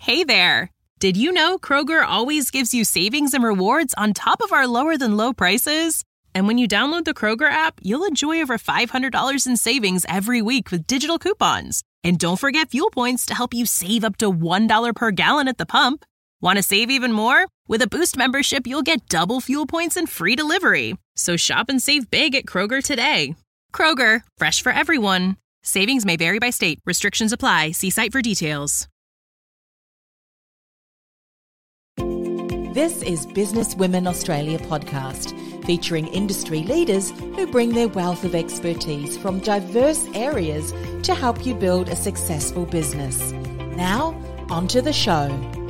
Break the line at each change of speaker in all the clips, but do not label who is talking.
Hey there! Did you know Kroger always gives you savings and rewards on top of our lower-than-low prices? And when you download the Kroger app, you'll enjoy over $500 in savings every week with digital coupons. And don't forget fuel points to help you save up to $1 per gallon at the pump. Want to save even more? With a Boost membership, you'll get double fuel points and free delivery. So shop and save big at Kroger today. Kroger, fresh for everyone. Savings may vary by state. Restrictions apply. See site for details.
This is Business Women Australia podcast, featuring industry leaders who bring their wealth of expertise from diverse areas to help you build a successful business. Now, onto the show.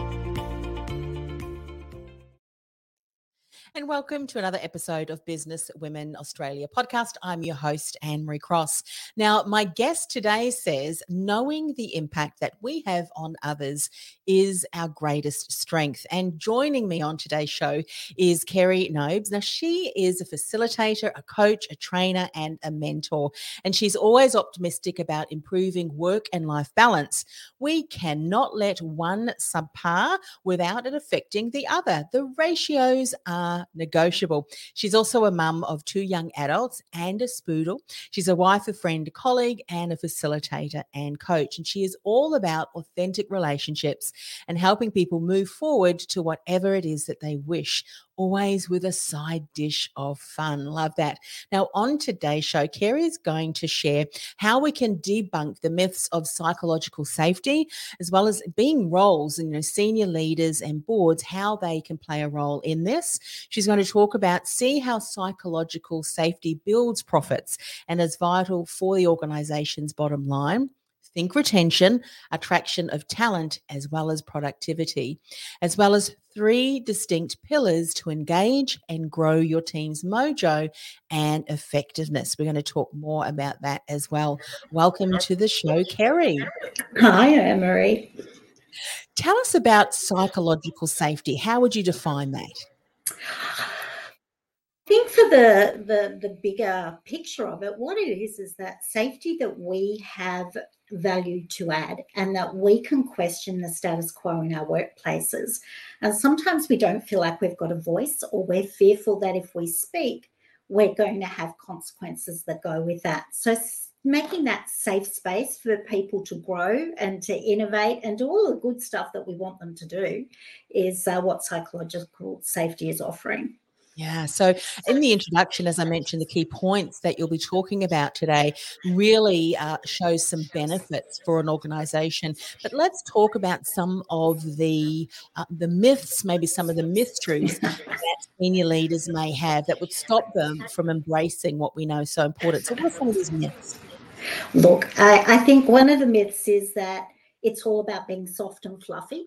And welcome to another episode of Business Women Australia podcast. I'm your host, Anne-Marie Cross. Now, my guest today says, knowing the impact that we have on others is our greatest strength. And joining me on today's show is Kerry Nobes. Now, she is a facilitator, a coach, a trainer, and a mentor. And she's always optimistic about improving work and life balance. We cannot let one subpar without it affecting the other. The ratios are negotiable. She's also a mum of 2 young adults and a spoodle. She's a wife, a friend, a colleague, and a facilitator and coach. And she is all about authentic relationships and helping people move forward to whatever it is that they wish, always with a side dish of fun. Love that. Now, on today's show, Kerry is going to share how we can debunk the myths of psychological safety, as well as being roles and senior leaders and boards, how they can play a role in this. She's going to talk about see how psychological safety builds profits and is vital for the organization's bottom line. Think retention, attraction of talent, as well as productivity, as well as 3 distinct pillars to engage and grow your team's mojo and effectiveness. We're going to talk more about that as well. Welcome to the show, Kerry.
Hi, Anne-Marie.
Tell us about psychological safety. How would you define that?
I think for the bigger picture of it, what it is that safety that we have value to add and that we can question the status quo in our workplaces. And sometimes we don't feel like we've got a voice, or we're fearful that if we speak, we're going to have consequences that go with that. So making that safe space for people to grow and to innovate and do all the good stuff that we want them to do is what psychological safety is offering.
Yeah. So in the introduction, as I mentioned, the key points that you'll be talking about today really shows some benefits for an organisation. But let's talk about some of the myths, maybe some of the myth-truths that senior leaders may have that would stop them from embracing what we know is so important. So what are some of these myths?
Look, I think one of the myths is that it's all about being soft and fluffy.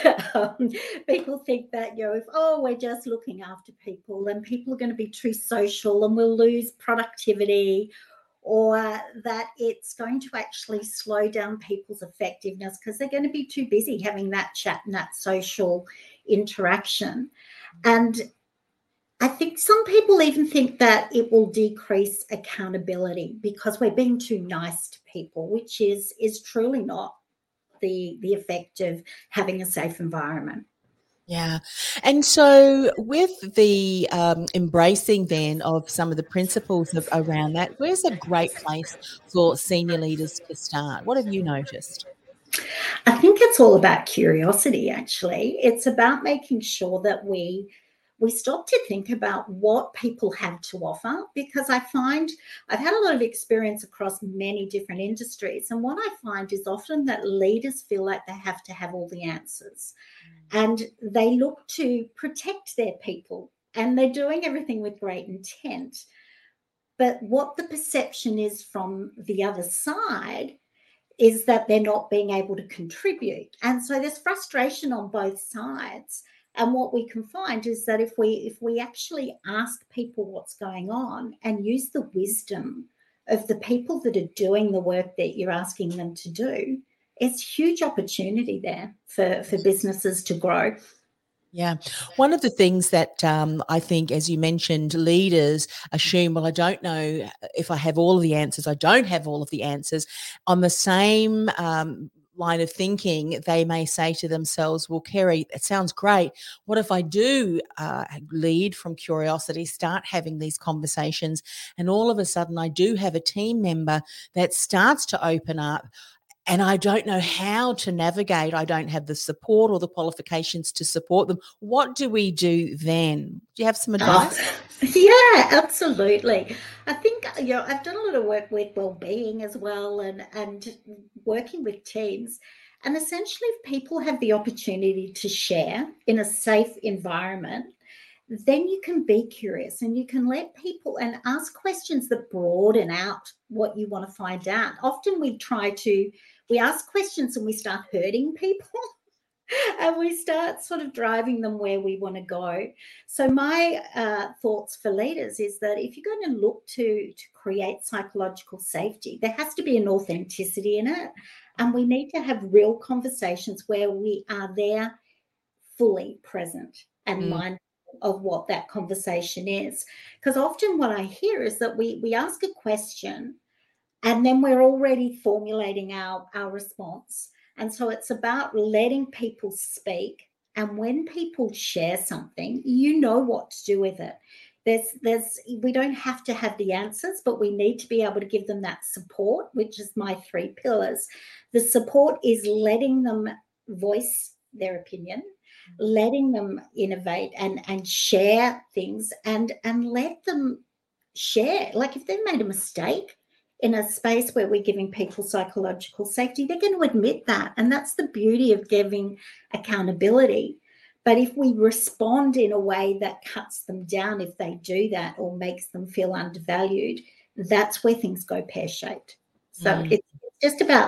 People think that, if we're just looking after people, then people are going to be too social and we'll lose productivity, or that it's going to actually slow down people's effectiveness because they're going to be too busy having that chat and that social interaction. And I think some people even think that it will decrease accountability because we're being too nice to people, which is truly not the effect of having a safe environment.
Yeah. And so with the embracing then of some of the principles around that, where's a great place for senior leaders to start? What have you noticed?
I think it's all about curiosity, actually. It's about making sure that we stop to think about what people have to offer, because I find I've had a lot of experience across many different industries. And what I find is often that leaders feel like they have to have all the answers and they look to protect their people and they're doing everything with great intent. But what the perception is from the other side is that they're not being able to contribute. And so there's frustration on both sides. And what we can find is that if we actually ask people what's going on and use the wisdom of the people that are doing the work that you're asking them to do, it's huge opportunity there for businesses to grow.
Yeah. One of the things that I think, as you mentioned, leaders assume, well, I don't know if I have all of the answers. I don't have all of the answers. On the same line of thinking, they may say to themselves, well, Kerry, it sounds great. What if I do lead from curiosity, start having these conversations, and all of a sudden I do have a team member that starts to open up, and I don't know how to navigate. I don't have the support or the qualifications to support them. What do we do then? Do you have some advice?
Yeah, absolutely. I think, I've done a lot of work with well-being as well, and working with teams. And essentially, if people have the opportunity to share in a safe environment, then you can be curious and you can let people and ask questions that broaden out what you want to find out. Often we ask questions and we start hurting people and we start sort of driving them where we want to go. So my thoughts for leaders is that if you're going to look to create psychological safety, there has to be an authenticity in it. And we need to have real conversations where we are there fully present and mindful of what that conversation is. Because often what I hear is that we ask a question and then we're already formulating our response. And so it's about letting people speak. And when people share something, you know what to do with it. We don't have to have the answers, but we need to be able to give them that support, which is my 3 pillars. The support is letting them voice their opinion, letting them innovate and share things, and let them share. Like if they've made a mistake in a space where we're giving people psychological safety, they're going to admit that. And that's the beauty of giving accountability. But if we respond in a way that cuts them down, if they do that or makes them feel undervalued, that's where things go pear-shaped. So it's just about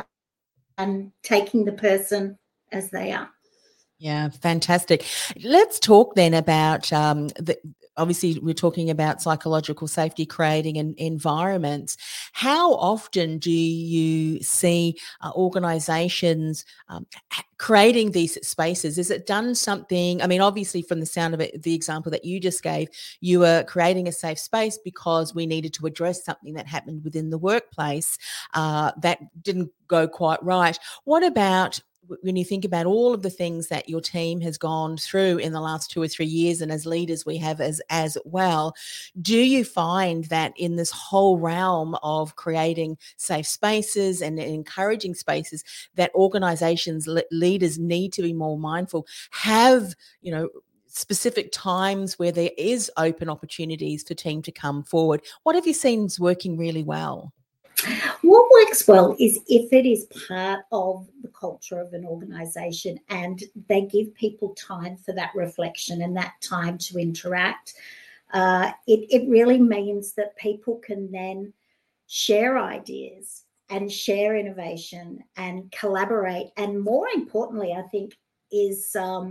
taking the person as they are.
Yeah, fantastic. Let's talk then about obviously we're talking about psychological safety, creating an environments. How often do you see organisations creating these spaces? Is it done something? I mean, obviously from the sound of it, the example that you just gave, you were creating a safe space because we needed to address something that happened within the workplace that didn't go quite right. What about when you think about all of the things that your team has gone through in the last 2 or 3 years, and as leaders we have as well, do you find that in this whole realm of creating safe spaces and encouraging spaces that organizations, leaders need to be more mindful, have, specific times where there is open opportunities for team to come forward? What have you seen is working really well?
What works well is if it is part of the culture of an organisation and they give people time for that reflection and that time to interact. It really means that people can then share ideas and share innovation and collaborate. And more importantly, I think, is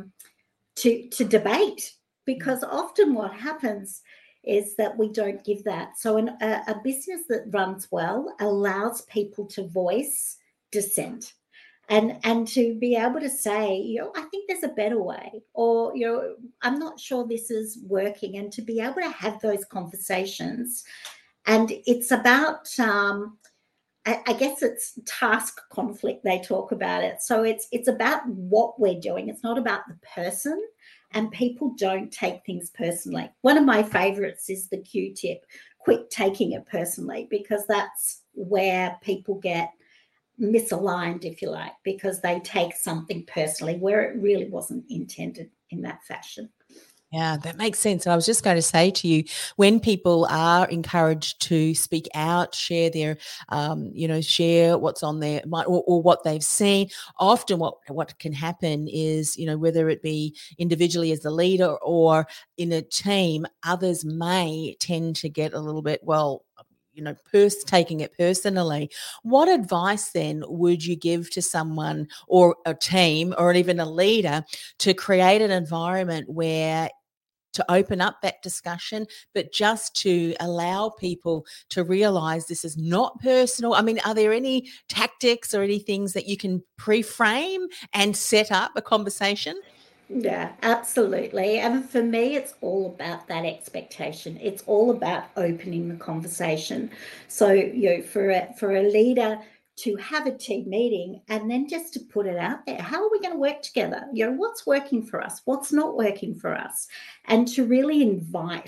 to debate, because often what happens is that we don't give that. So a business that runs well allows people to voice dissent and to be able to say, I think there's a better way, or, I'm not sure this is working, and to be able to have those conversations. And it's about, I guess it's task conflict, they talk about it. So it's about what we're doing. It's not about the person. And people don't take things personally. One of my favorites is the Q tip, quit taking it personally, because that's where people get misaligned, if you like, because they take something personally where it really wasn't intended in that fashion.
Yeah, that makes sense. I was just going to say to you, when people are encouraged to speak out, share their, share what's on their mind, or what they've seen, often what can happen is, whether it be individually as the leader or in a team, others may tend to get a little bit, taking it personally. What advice then would you give to someone or a team or even a leader to create an environment where to open up that discussion, but just to allow people to realize this is not personal? I mean, are there any tactics or any things that you can pre-frame and set up a conversation?
Yeah, absolutely. And for me, it's all about that expectation. It's all about opening the conversation. So, for a leader to have a team meeting and then just to put it out there. How are we going to work together? What's working for us? What's not working for us? And to really invite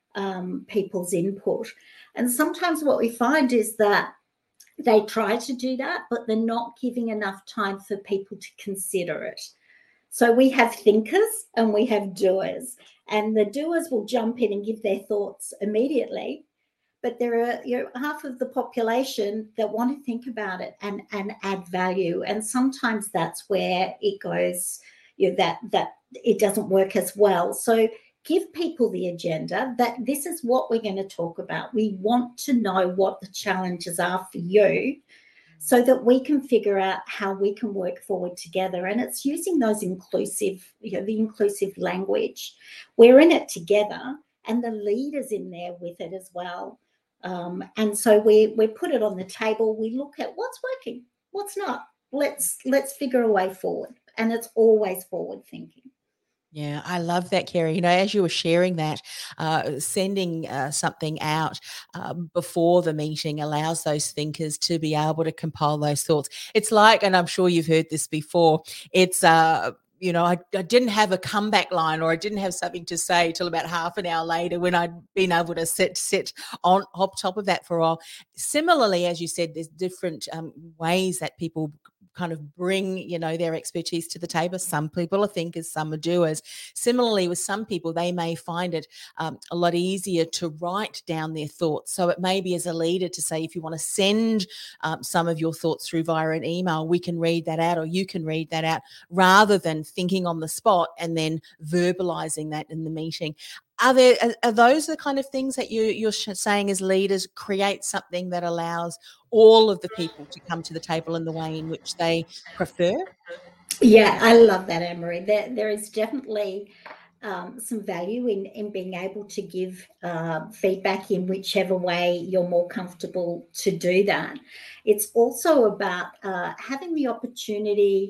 people's input. And sometimes what we find is that they try to do that, but they're not giving enough time for people to consider it. So we have thinkers and we have doers, and the doers will jump in and give their thoughts immediately. But there are half of the population that want to think about it and add value. And sometimes that's where it goes, that it doesn't work as well. So give people the agenda that this is what we're going to talk about. We want to know what the challenges are for you so that we can figure out how we can work forward together. And it's using those inclusive, the inclusive language. We're in it together and the leaders in there with it as well. And so we put it on the table. We look at what's working, what's not. Let's figure a way forward. And it's always forward thinking.
Yeah, I love that, Kerry. As you were sharing that, sending something out before the meeting allows those thinkers to be able to compile those thoughts. It's like, and I'm sure you've heard this before, it's I didn't have a comeback line, or I didn't have something to say till about half an hour later when I'd been able to sit on top of that for a while. Similarly, as you said, there's different ways that people kind of bring, their expertise to the table. Some people are thinkers, some are doers. Similarly, with some people, they may find it a lot easier to write down their thoughts. So it may be, as a leader, to say, if you want to send some of your thoughts through via an email, we can read that out, or you can read that out, rather than thinking on the spot and then verbalizing that in the meeting. Are those the kind of things that you're saying as leaders, create something that allows all of the people to come to the table in the way in which they prefer?
Yeah, I love that, Anne-Marie. There is definitely some value in being able to give feedback in whichever way you're more comfortable to do that. It's also about having the opportunity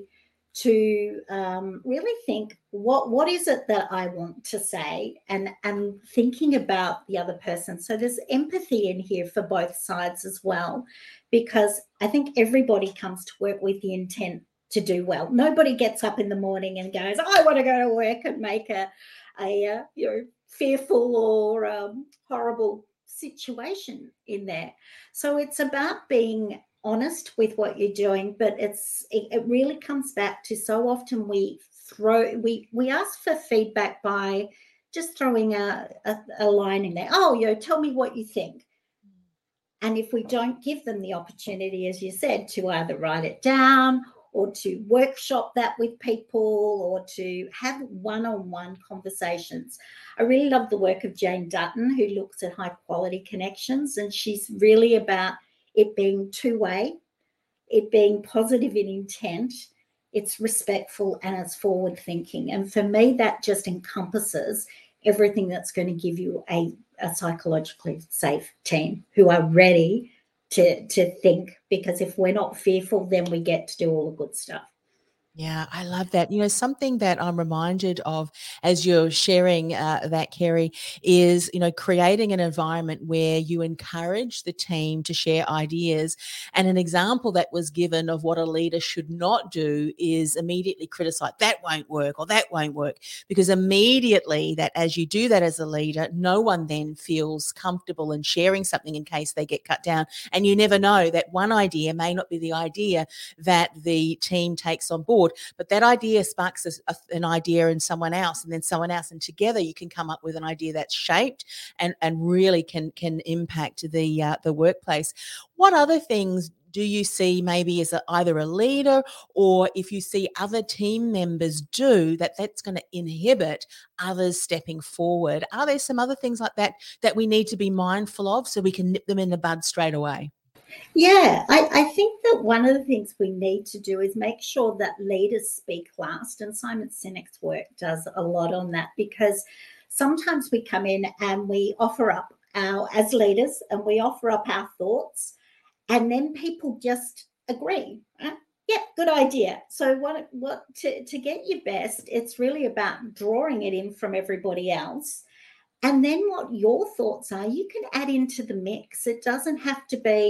to really think, what is it that I want to say, and thinking about the other person. So there's empathy in here for both sides as well, because I think everybody comes to work with the intent to do well. Nobody gets up in the morning and goes, I want to go to work and make a fearful or horrible situation in there. So it's about being honest with what you're doing, but it really comes back to, so often we ask for feedback by just throwing a line in there. Oh, tell me what you think. And if we don't give them the opportunity, as you said, to either write it down or to workshop that with people, or to have one-on-one conversations. I really love the work of Jane Dutton, who looks at high quality connections, and she's really about it being two-way, it being positive in intent, it's respectful, and it's forward thinking. And for me, that just encompasses everything that's going to give you a psychologically safe team who are ready to think, because if we're not fearful, then we get to do all the good stuff.
Yeah, I love that. Something that I'm reminded of as you're sharing that, Kerry, is, creating an environment where you encourage the team to share ideas. And an example that was given of what a leader should not do is immediately criticize, that won't work, or that won't work, because immediately that, as you do that as a leader, no one then feels comfortable in sharing something in case they get cut down. And you never know, that one idea may not be the idea that the team takes on board, but that idea sparks an idea in someone else, and then someone else, and together you can come up with an idea that's shaped and really can impact the workplace. What other things do you see, maybe as either a leader, or if you see other team members do that's going to inhibit others stepping forward? Are there some other things like that we need to be mindful of so we can nip them in the bud straight away?
Yeah, I think that one of the things we need to do is make sure that leaders speak last. And Simon Sinek's work does a lot on that, because sometimes we come in and we offer up as leaders, and we offer up our thoughts, and then people just agree. Right? Yeah, good idea. So what to get your best, it's really about drawing it in from everybody else. And then what your thoughts are, you can add into the mix. It doesn't have to be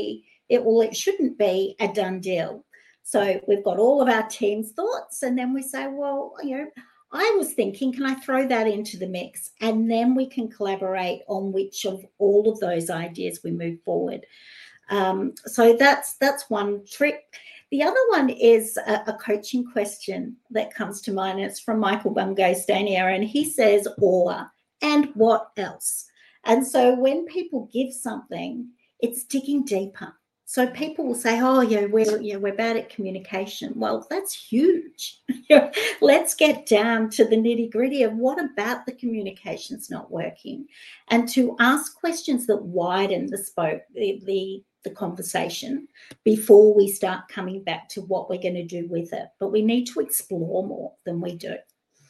it shouldn't be a done deal. So we've got all of our team's thoughts, and then we say, well, I was thinking, can I throw that into the mix? And then we can collaborate on which of all of those ideas we move forward. So that's one trick. The other one is a coaching question that comes to mind. It's from Michael Bungay-Stanier, and he says, or, and what else? And so when people give something, it's digging deeper. So people will say, oh, we're bad at communication. Well, that's huge. Let's get down to the nitty-gritty of what about the communication's not working, and to ask questions that widen the conversation before we start coming back to what we're going to do with it. But we need to explore more than we do.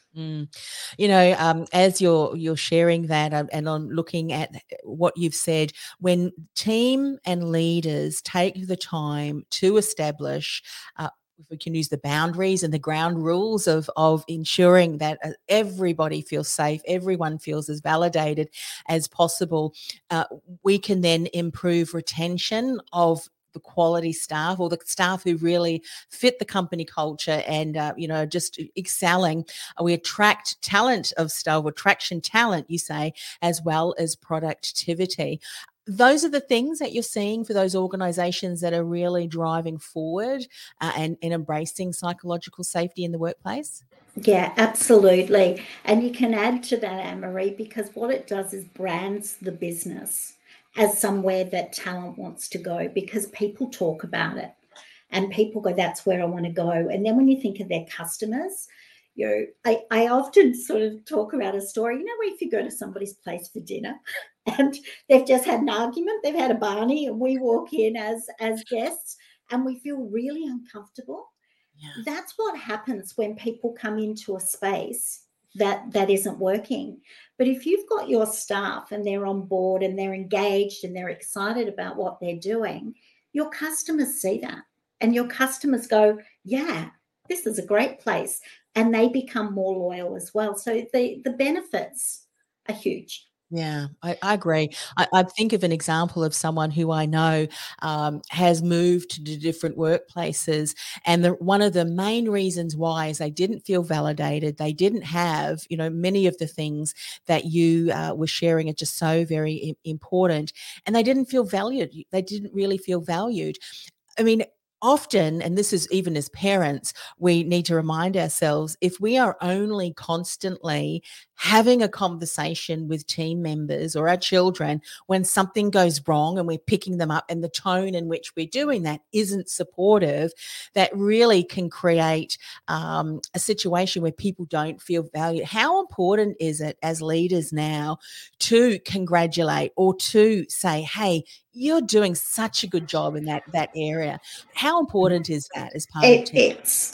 As you're sharing that, and on looking at what you've said, when team and leaders take the time to establish, if we can use the boundaries and the ground rules of ensuring that everybody feels safe, everyone feels as validated as possible, we can then improve retention of the quality staff, or the staff who really fit the company culture and, just excelling. We attract talent of staff, attraction talent, you say, as well as productivity. Those are the things that you're seeing for those organizations that are really driving forward and embracing psychological safety in the workplace?
Yeah, absolutely. And you can add to that, Anne-Marie, because what it does is brands the business as somewhere that talent wants to go, because people talk about it and people go, that's where I want to go. And then when you think of their customers, I often sort of talk about a story, where if you go to somebody's place for dinner and they've just had an argument, they've had a Barney, and we walk in as guests and we feel really uncomfortable. Yeah. That's what happens when people come into a space that isn't working. But if you've got your staff and they're on board and they're engaged and they're excited about what they're doing, your customers see that, and your customers go, yeah, this is a great place, and they become more loyal as well. So the benefits are huge.
Yeah, I agree. I think of an example of someone who I know has moved to different workplaces, and one of the main reasons why is they didn't feel validated. They didn't have, many of the things that you were sharing are just so very important, and they didn't feel valued. They didn't really feel valued. I mean, often, and this is even as parents, we need to remind ourselves, if we are only constantly having a conversation with team members or our children when something goes wrong and we're picking them up, and the tone in which we're doing that isn't supportive, that really can create a situation where people don't feel valued. How important is it as leaders now to congratulate or to say, hey, you're doing such a good job in that area? How important is that as part of team?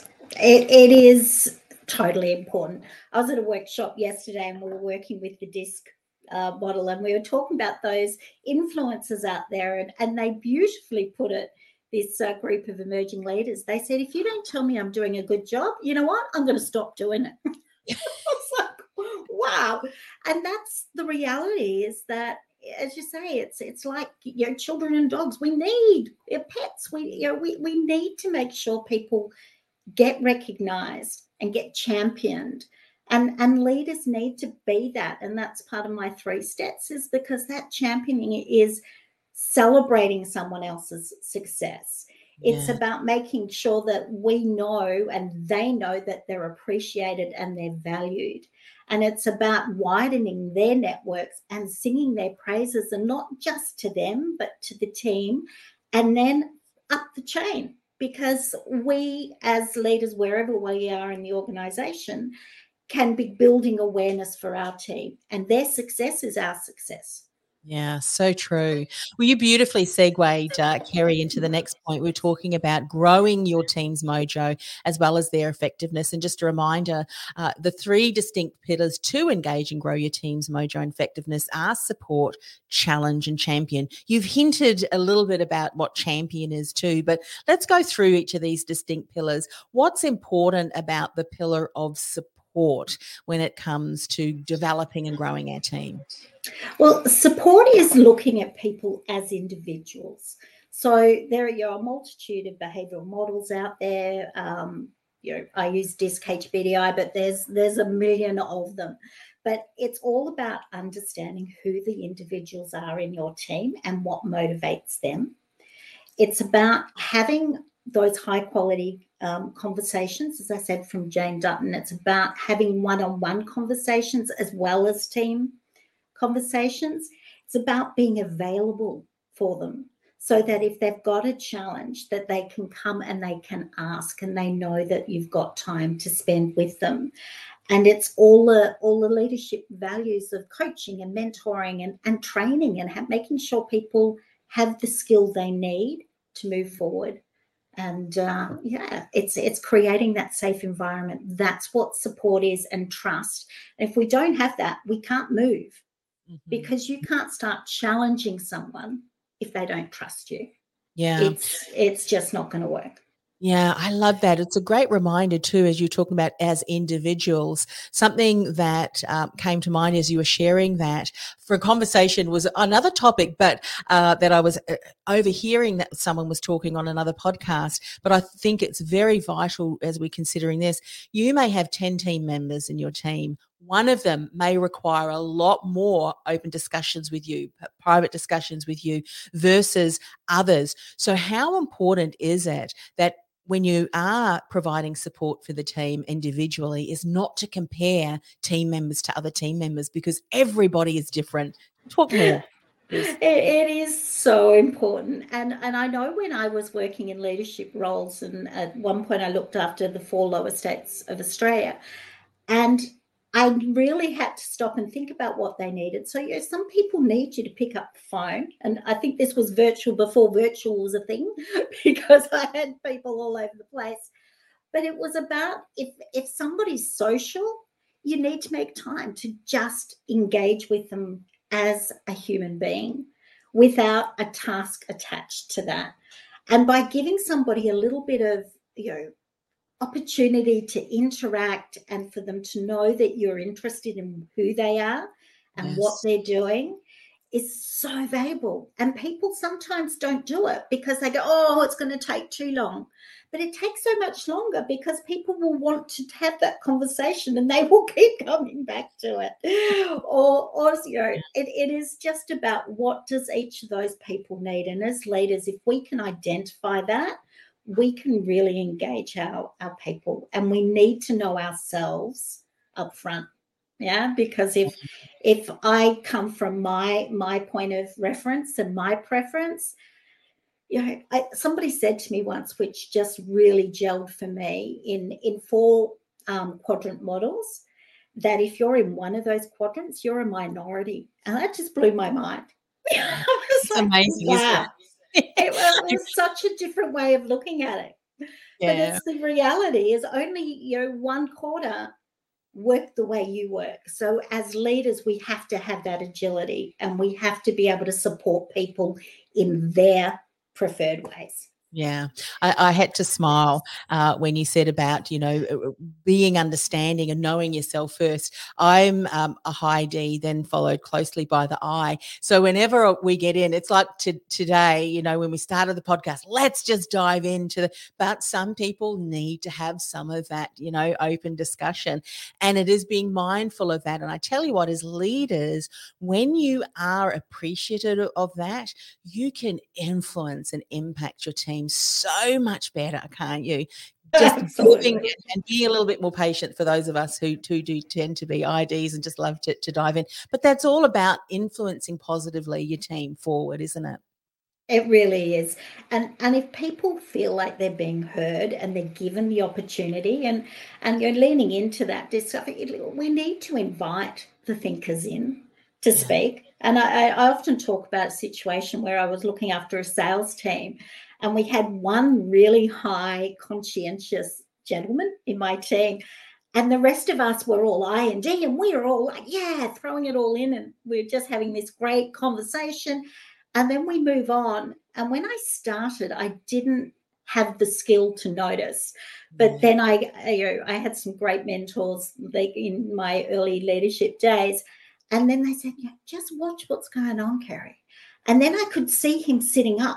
It is totally important. I was at a workshop yesterday and we were working with the DISC model, and we were talking about those influencers out there, and they beautifully put it, this group of emerging leaders. They said, if you don't tell me I'm doing a good job, you know what? I'm going to stop doing it. I was like, wow. And that's the reality, is that, as you say, it's like, children and dogs. We need pets. We need to make sure people get recognized and get championed, and leaders need to be that. And that's part of my 3 steps, is because that championing is celebrating someone else's success. Yeah. It's about making sure that we know and they know that they're appreciated and they're valued. And it's about widening their networks and singing their praises, and not just to them, but to the team, and then up the chain. Because we as leaders, wherever we are in the organization, can be building awareness for our team, and their success is our success.
Yeah, so true. Well, you beautifully segued, Kerry, into the next point. We're talking about growing your team's mojo as well as their effectiveness. And just a reminder, the 3 distinct pillars to engage and grow your team's mojo and effectiveness are support, challenge, and champion. You've hinted a little bit about what champion is too, but let's go through each of these distinct pillars. What's important about the pillar of support when it comes to developing and growing our team?
Well, support is looking at people as individuals. So there are a multitude of behavioural models out there. I use DISC HBDI, but there's a million of them. But it's all about understanding who the individuals are in your team and what motivates them. It's about having those high quality conversations, as I said, from Jane Dutton. It's about having one-on-one conversations as well as team conversations. It's about being available for them, so that if they've got a challenge, that they can come and they can ask, and they know that you've got time to spend with them. And it's all the leadership values of coaching and mentoring and training, and making sure people have the skill they need to move forward. And it's creating that safe environment. That's what support is, and trust. And if we don't have that, we can't move, because you can't start challenging someone if they don't trust you.
Yeah.
It's just not going to work.
Yeah, I love that. It's a great reminder too, as you're talking about as individuals. Something that came to mind as you were sharing that for a conversation was another topic, but that I was overhearing that someone was talking on another podcast. But I think it's very vital as we're considering this. You may have 10 team members in your team. One of them may require a lot more open discussions with you, private discussions with you versus others. So how important is it that when you are providing support for the team individually is not to compare team members to other team members, because everybody is different? Talk more.
It is so important. And I know when I was working in leadership roles, and at one point I looked after the 4 lower states of Australia, and I really had to stop and think about what they needed. So, some people need you to pick up the phone. And I think this was virtual before virtual was a thing, because I had people all over the place. But it was about if somebody's social, you need to make time to just engage with them as a human being without a task attached to that. And by giving somebody a little bit of, opportunity to interact, and for them to know that you're interested in who they are and what they're doing, is so valuable. And people sometimes don't do it because they go, oh, it's going to take too long. But it takes so much longer because people will want to have that conversation, and they will keep coming back to it. It is just about what does each of those people need. And as leaders, if we can identify that, we can really engage our people, and we need to know ourselves up front. Yeah, because if I come from my point of reference and my preference, somebody said to me once, which just really gelled for me, in 4 quadrant models, that if you're in one of those quadrants, you're a minority. And that just blew my mind.
It's like, amazing, wow. Isn't it?
It was such a different way of looking at it. Yeah. But it's the reality is only, 1/4 work the way you work. So as leaders, we have to have that agility, and we have to be able to support people in their preferred ways.
Yeah, I had to smile when you said about, being understanding and knowing yourself first. I'm a high D, then followed closely by the I. So whenever we get in, it's like today, when we started the podcast, let's just dive into but some people need to have some of that, open discussion. And it is being mindful of that. And I tell you what, as leaders, when you are appreciative of that, you can influence and impact your team so much better, can't you? Just giving and being a little bit more patient for those of us who do tend to be IDs and just love to dive in. But that's all about influencing positively your team forward, isn't it?
It really is. And if people feel like they're being heard and they're given the opportunity, and you're leaning into that discovery, we need to invite the thinkers in to speak. And I often talk about a situation where I was looking after a sales team, and we had one really high conscientious gentleman in my team, and the rest of us were all I&D, and we were all like, throwing it all in, and we're just having this great conversation. And then we move on. And when I started, I didn't have the skill to notice. But then I had some great mentors in my early leadership days. And then they said, just watch what's going on, Kerry. And then I could see him sitting up,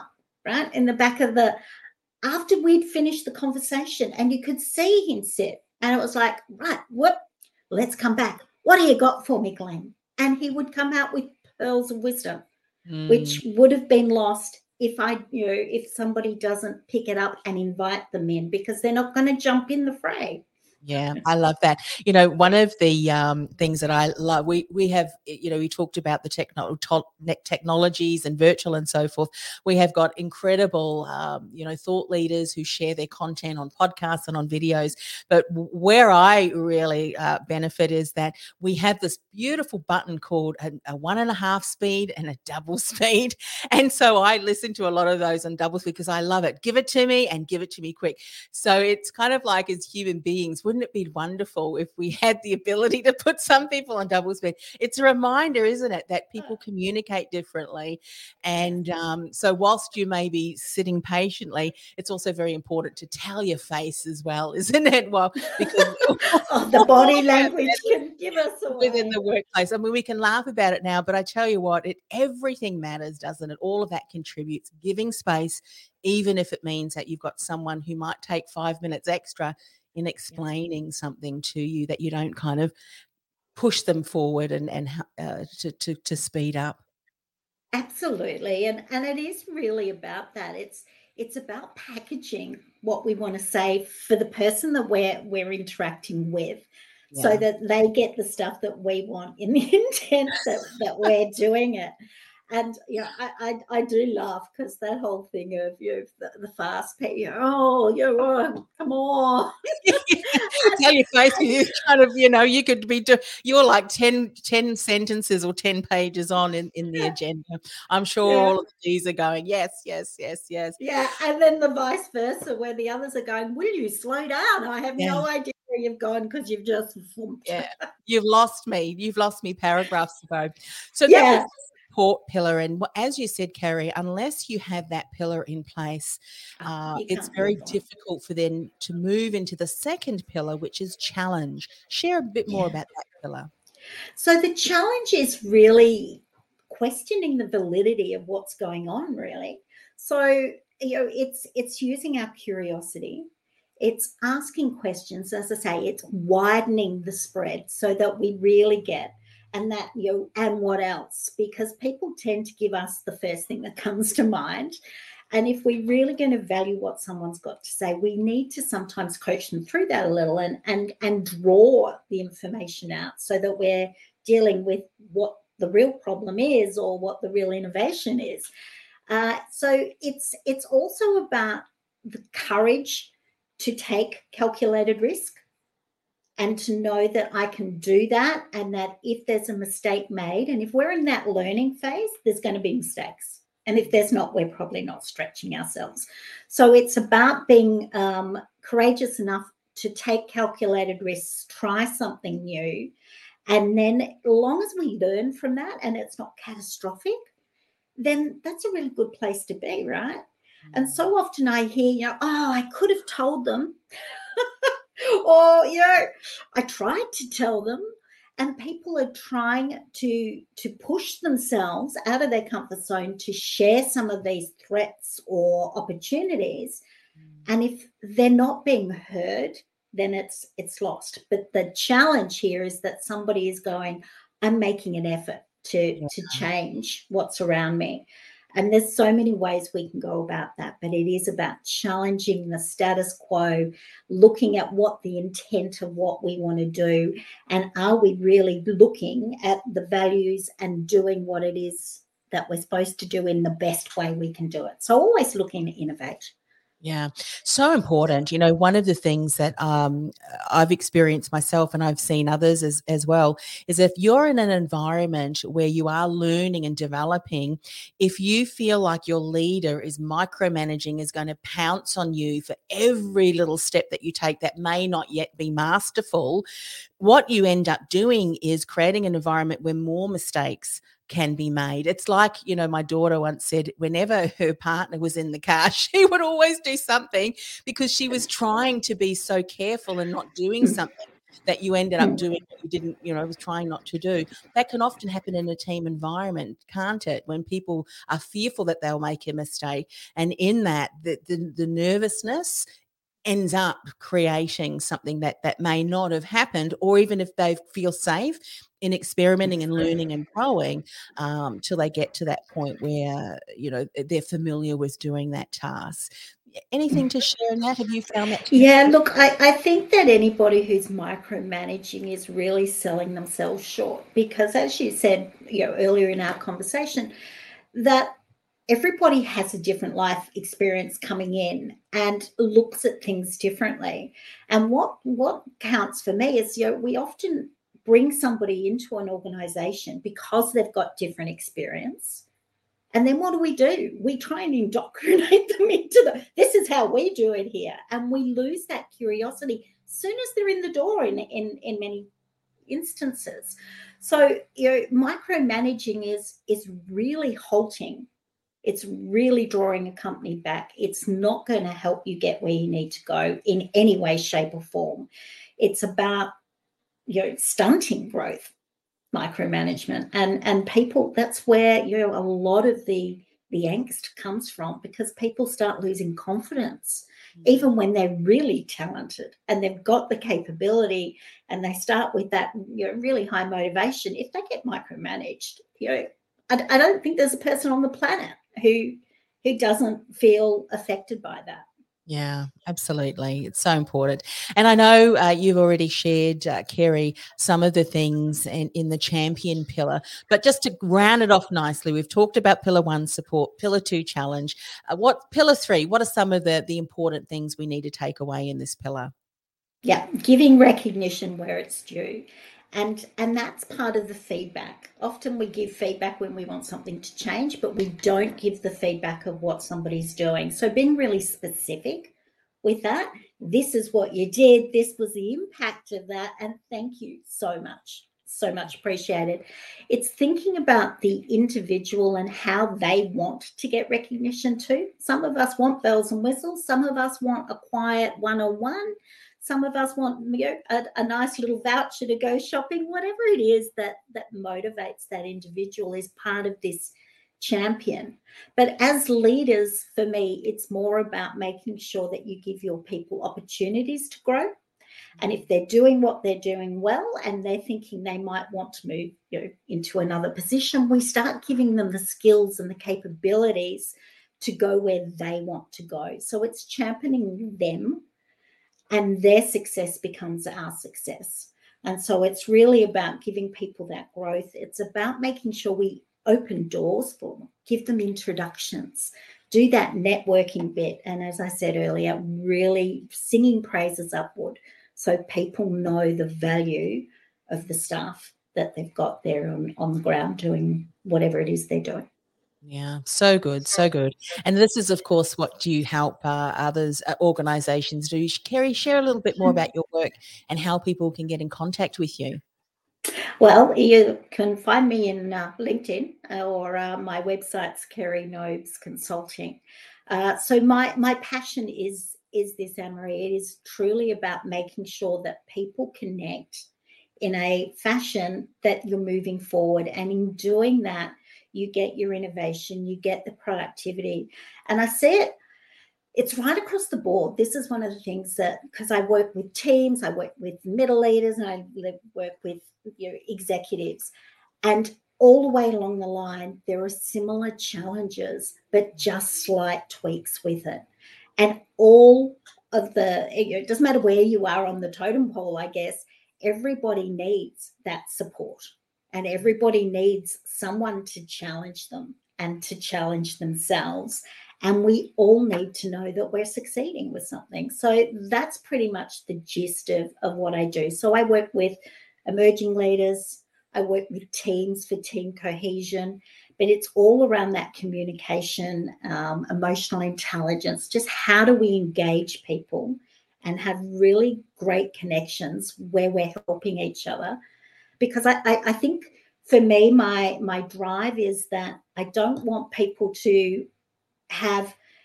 right? In the back of after we'd finished the conversation, and you could see him sit. And it was like, right, let's come back. What do you got for me, Glenn? And he would come out with pearls of wisdom, which would have been lost if somebody doesn't pick it up and invite them in, because they're not going to jump in the fray.
Yeah, I love that. One of the things that I love, we have, we talked about the technologies and virtual and so forth. We have got incredible, thought leaders who share their content on podcasts and on videos. But where I really benefit is that we have this beautiful button called a 1.5 speed and a double speed. And so I listen to a lot of those on double speed because I love it. Give it to me and give it to me quick. So it's kind of like, as human beings, wouldn't it be wonderful if we had the ability to put some people on double speed? It's a reminder, isn't it, that people communicate differently. And so whilst you may be sitting patiently, it's also very important to tell your face as well, isn't it? Well, because
the body language can give us away.
Within the workplace. I mean, we can laugh about it now, but I tell you what, everything matters, doesn't it? All of that contributes. Giving space, even if it means that you've got someone who might take 5 minutes extra in explaining something to you, that you don't kind of push them forward and to speed up.
Absolutely. And it is really about that. It's about packaging what we want to say for the person that we're interacting with, so that they get the stuff that we want in the intent that we're doing it. And I do laugh because that whole thing of the fast pace, come on.
Tell your face, you kind of, you could be you're like 10 sentences or 10 pages on in the agenda. I'm sure all of these are going, yes.
Yeah, and then the vice versa, where the others are going, will you slow down? I have no idea where you've gone because you've just
you've lost me. You've lost me paragraphs ago. So that was support pillar, and as you said, Kerry, unless you have that pillar in place, it's very difficult for them to move into the second pillar, which is challenge. Share a bit more about that pillar.
So the challenge is really questioning the validity of what's going on, really. So it's using our curiosity. It's asking questions. As I say, it's widening the spread so that we really get. And that, and what else? Because people tend to give us the first thing that comes to mind. And if we're really going to value what someone's got to say, we need to sometimes coach them through that a little and draw the information out so that we're dealing with what the real problem is or what the real innovation is. So it's also about the courage to take calculated risk, and to know that I can do that, and that if there's a mistake made, and if we're in that learning phase, there's going to be mistakes. And if there's not, we're probably not stretching ourselves. So it's about being courageous enough to take calculated risks, try something new, and then as long as we learn from that and it's not catastrophic, then that's a really good place to be, right? And so often I hear, I could have told them. Or, I tried to tell them, and people are trying to push themselves out of their comfort zone to share some of these threats or opportunities. And if they're not being heard, then it's lost. But the challenge here is that somebody is going, I'm making an effort to change what's around me. And there's so many ways we can go about that, but it is about challenging the status quo, looking at what the intent of what we want to do, and are we really looking at the values and doing what it is that we're supposed to do in the best way we can do it. So always looking to innovate.
Yeah, so important. One of the things that I've experienced myself, and I've seen others as well, is if you're in an environment where you are learning and developing, if you feel like your leader is micromanaging, is going to pounce on you for every little step that you take that may not yet be masterful, what you end up doing is creating an environment where more mistakes can be made. It's like, my daughter once said, whenever her partner was in the car, she would always do something because she was trying to be so careful and not doing something. that you ended up doing what you didn't, was trying not to do. That can often happen in a team environment, can't it? When people are fearful that they'll make a mistake. And in that, the nervousness ends up creating something that may not have happened, or even if they feel safe in experimenting and learning and growing, till they get to that point where they're familiar with doing that task. Anything to share in that? Have you found that?
Yeah, look, I think that anybody who's micromanaging is really selling themselves short, because as you said earlier in our conversation, that everybody has a different life experience coming in and looks at things differently. And what counts for me is, we often bring somebody into an organization because they've got different experience. And then what do? We try and indoctrinate them into this is how we do it here. And we lose that curiosity as soon as they're in the door in many instances. So, micromanaging is really halting. It's really drawing a company back. It's not going to help you get where you need to go in any way, shape, or form. It's about, stunting growth, micromanagement. And people, that's where, a lot of the angst comes from, because people start losing confidence, even when they're really talented and they've got the capability, and they start with that, really high motivation. If they get micromanaged, I don't think there's a person on the planet who doesn't feel affected by that.
Yeah, absolutely. It's so important. And I know you've already shared, Kerry, some of the things in the champion pillar, but just to round it off nicely, we've talked about pillar 1, support, pillar 2, challenge. Pillar 3, what are some of the important things we need to take away in this pillar?
Yeah, giving recognition where it's due. And that's part of the feedback. Often we give feedback when we want something to change, but we don't give the feedback of what somebody's doing. So being really specific with that, this is what you did, this was the impact of that, and thank you so much. So much appreciated. It's thinking about the individual and how they want to get recognition too. Some of us want bells and whistles. Some of us want a quiet one-on-one. Some of us want a nice little voucher to go shopping. Whatever it is that motivates that individual is part of this champion. But as leaders, for me, it's more about making sure that you give your people opportunities to grow. And if they're doing what they're doing well and they're thinking they might want to move into another position, we start giving them the skills and the capabilities to go where they want to go. So it's championing them, and their success becomes our success. And so it's really about giving people that growth. It's about making sure we open doors for them, give them introductions, do that networking bit. And as I said earlier, really singing praises upward so people know the value of the staff that they've got there on the ground doing whatever it is they're doing.
Yeah, so good, so good. And this is, of course, what you help others, organisations do. Kerry, share a little bit more about your work and how people can get in contact with you.
Well, you can find me in LinkedIn, or my website's Kerry Nobes Consulting. So my passion is this, Anne-Marie. It is truly about making sure that people connect in a fashion that you're moving forward. And in doing that, you get your innovation, you get the productivity. And I see it's right across the board. This is one of the things that, because I work with teams, I work with middle leaders, and I work with executives. And all the way along the line, there are similar challenges, but just slight tweaks with it. And all of it doesn't matter where you are on the totem pole, I guess, everybody needs that support. And everybody needs someone to challenge them and to challenge themselves. And we all need to know that we're succeeding with something. So that's pretty much the gist of what I do. So I work with emerging leaders. I work with teams for team cohesion. But it's all around that communication, emotional intelligence, just how do we engage people and have really great connections where we're helping each other. Because I think for me, my drive is that I don't want people to have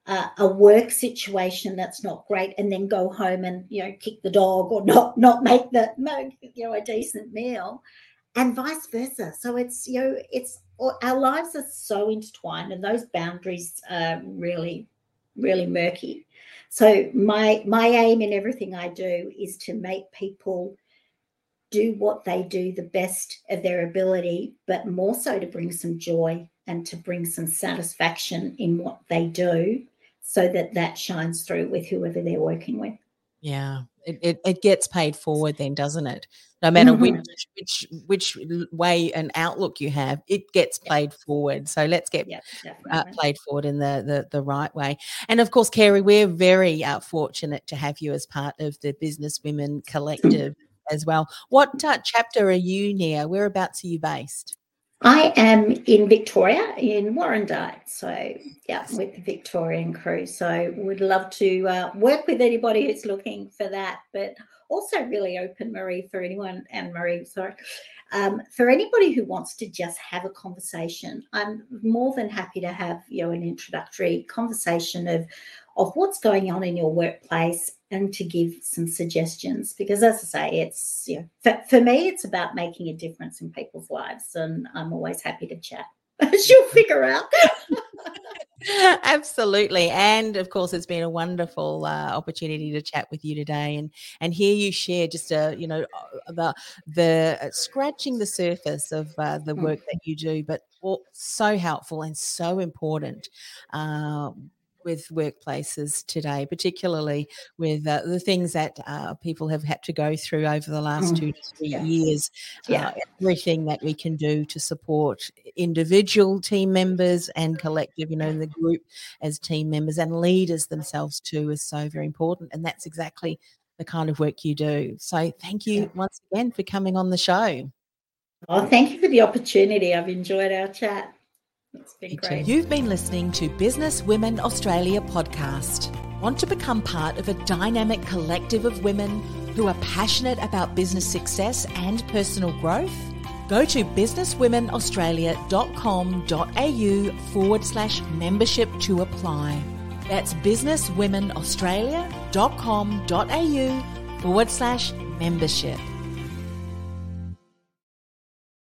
a work situation that's not great, and then go home and kick the dog or not make a decent meal, and vice versa. So it's our lives are so intertwined, and those boundaries are really, really murky. So my aim in everything I do is to make people do what they do the best of their ability, but more so to bring some joy and to bring some satisfaction in what they do, so that shines through with whoever they're working with.
Yeah, it gets paid forward then, doesn't it? No matter which way and outlook you have, it gets paid forward. So let's get played forward in the right way. And of course, Kerry, we're very fortunate to have you as part of the Business Women Collective as well. What chapter are you near? Whereabouts are you based?
I am in Victoria, in Warrandyte. So, with the Victorian crew. So, would love to work with anybody who's looking for that, but also really open, Marie, for anyone, for anybody who wants to just have a conversation. I'm more than happy to have, an introductory conversation of what's going on in your workplace, and to give some suggestions, because as I say, it's, for me, it's about making a difference in people's lives, and I'm always happy to chat, as you'll figure out.
Absolutely. And of course, it's been a wonderful opportunity to chat with you today and hear you share just the scratching the surface of the work that you do, but so helpful and so important with workplaces today, particularly with the things that people have had to go through over the last 2 to 3 years. Everything that we can do to support individual team members and collective, in the group as team members, and leaders themselves too, is so very important. And that's exactly the kind of work you do. So thank you once again for coming on the show.
Oh, thank you for the opportunity. I've enjoyed our chat. It's been great.
You've been listening to Business Women Australia podcast. Want to become part of a dynamic collective of women who are passionate about business success and personal growth? Go to businesswomenaustralia.com.au/membership to apply. That's businesswomenaustralia.com.au/membership.